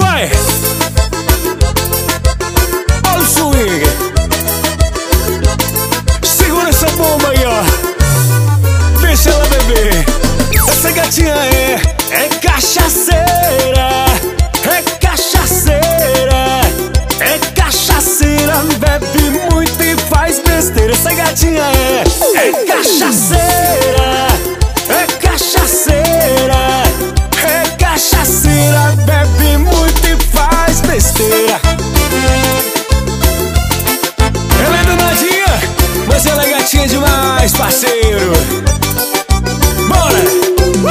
Vai! Olha o swing. Segura essa bomba aí, ó. Deixa ela beber. Essa gatinha é cachaceira. É cachaceira. É cachaceira. Bebe muito e faz besteira. Essa gatinha é cachaceira. É cachaceira. É cachaceira. Bebe muito e faz besteira. Ela é danadinha, mas ela é gatinha demais, parceiro. Bora!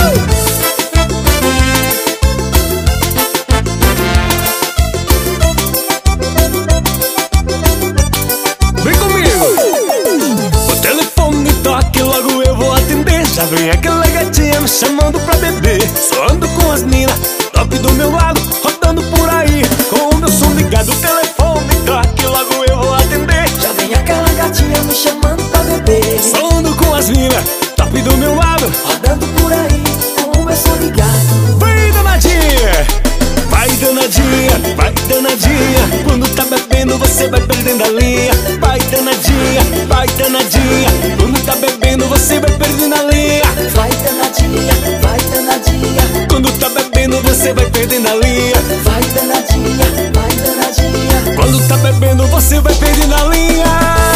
Vem comigo! O telefone toca e logo eu vou atender. Já vem aquela gatinha me chamando pra beber. Só ando com as minas, top do meu lado, rodando por aí, com o meu som ligado. O telefone toca e logo eu vou atender. Já vem aquela gatinha me chamando pra beber. Só ando com as minas, top do meu lado, rodando por aí, com o meu som ligado. vai danadinha, vai danadinha, vai danadinha. Quando tá bebendo você vai perdendo a linha. Vai danadinha, vai danadinha. Quando tá bebendo você vai perdendo a linha. Vai danadinha, vai danadinha. Quando tá bebendo você vai perdendo a linha. Vai danadinha, vai danadinha. Quando tá bebendo você vai perdendo a linha.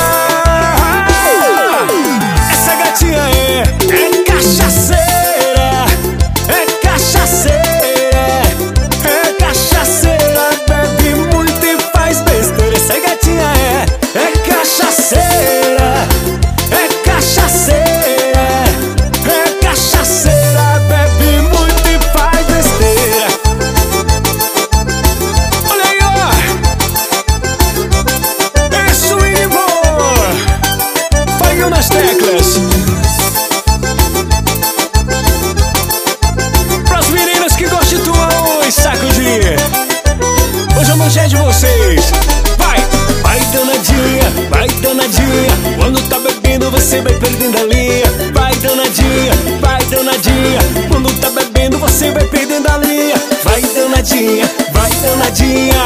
Essa gatinha é cachaceira. É cachaceira. É cachaceira. Bebe muito e faz besteira. Essa gatinha é cachaceira. É cachaceira. É cachaceira. Bebe muito e faz besteira. Olha aí, ó. É swing bom. Vai nas teclas. Pras meninas que constituam os sacudir. Hoje eu manchei de vocês. Vai! Vai danadinha, vai danadinha. Quando tá bebendo você vai perdendo a linha. Vai danadinha, vai danadinha. Quando tá bebendo você vai perdendo a linha. Vai danadinha, vai danadinha.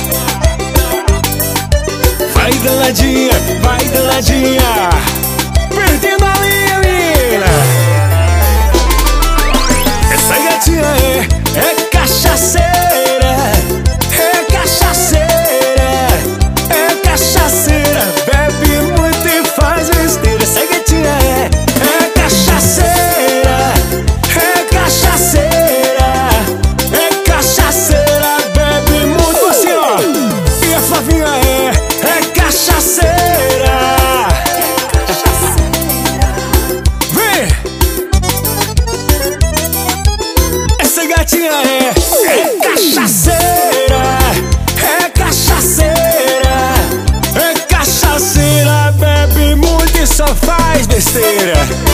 Vai danadinha, vai danadinha. Perdendo a linha, menina. Essa gatinha é cachaceira. É cachaceira. É cachaceira. Bebe muito e faz besteira. Essa gatinha é cachaceira. É cachaceira. É cachaceira. Bebe muito assim, ó. E a Flavinha é cachaceira. Vem! Essa gatinha é cachaceira. É cachaceira. É cachaceira. Bebe muito e só faz besteira.